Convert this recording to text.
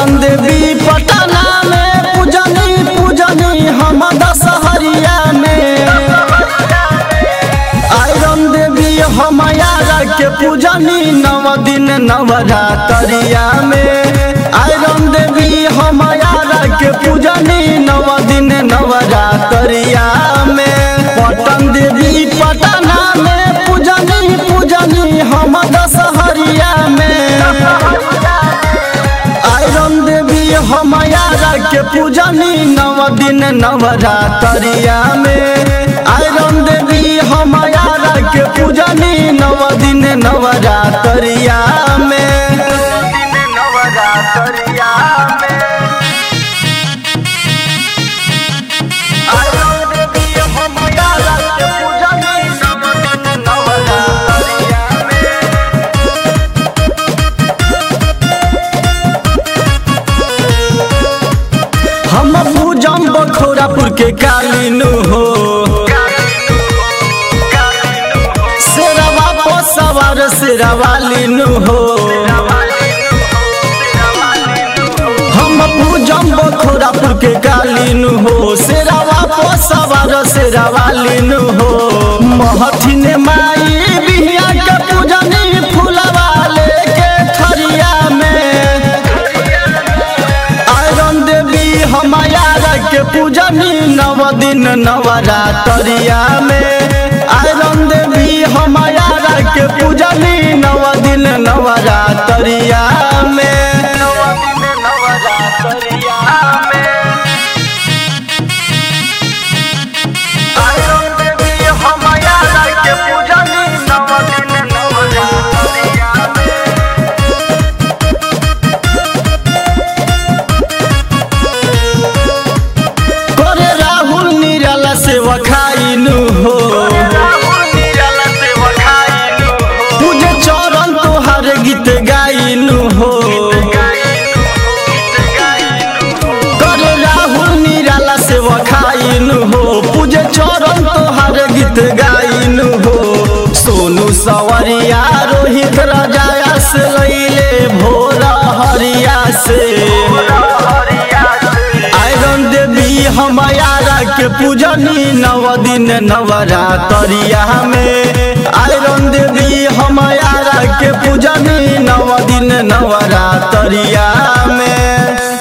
पटन देवी पटना में पूजनी हम दशहरिया में। आयरन देवी हम यारा के पूजनी नव दिन नवरात्रिया में। आयरन देवी हम यारा के पूजनी नव दिन नवरात्रिया में। पटन देवी पटना में पूजनी हम दशहरिया में। आयरन देवी हम यारा के पूजनी नव दिन नवरात्रिया में। आयरन देवी हम यारा के पूजनी नव दिन नवरात्रिया में। हम पूजम बखोरापुर के कालीनु हो। शेरवा पर सवार शेरवालीनु हो। हम पूजम बखोरापुर के कालीनु हो। शेरवा पर सवार शेरवालीनु हो। महथिन माई बिहिया के पूजनी फूलवा लेके थरिया में। आयरन देवी हम यारा के पूजनी नव दिन नवरात्रिया में। आयरन देवी हम यारा के पूजनी नव दिन नवरात्रिया में। आयरन देवी हम यारा के पूजनी नव दिन नवरात्रिया में। करे राहुल निराला से वखाइनु हो। पूजे चरण तोहार गीत गाइनु हो। करे राहुल निराला से वखाइनु हो। पूजे चरण तोहार गीत गाइनु हो। सोनू सवरिया रोहित राजा से लैले भोर हरिया से। आयरन देवी हम यारा के पूजनी नव दिन नवरात्रिया में। आयरन देवी हम यारा के पूजनी नव दिन नवरात्रिया में।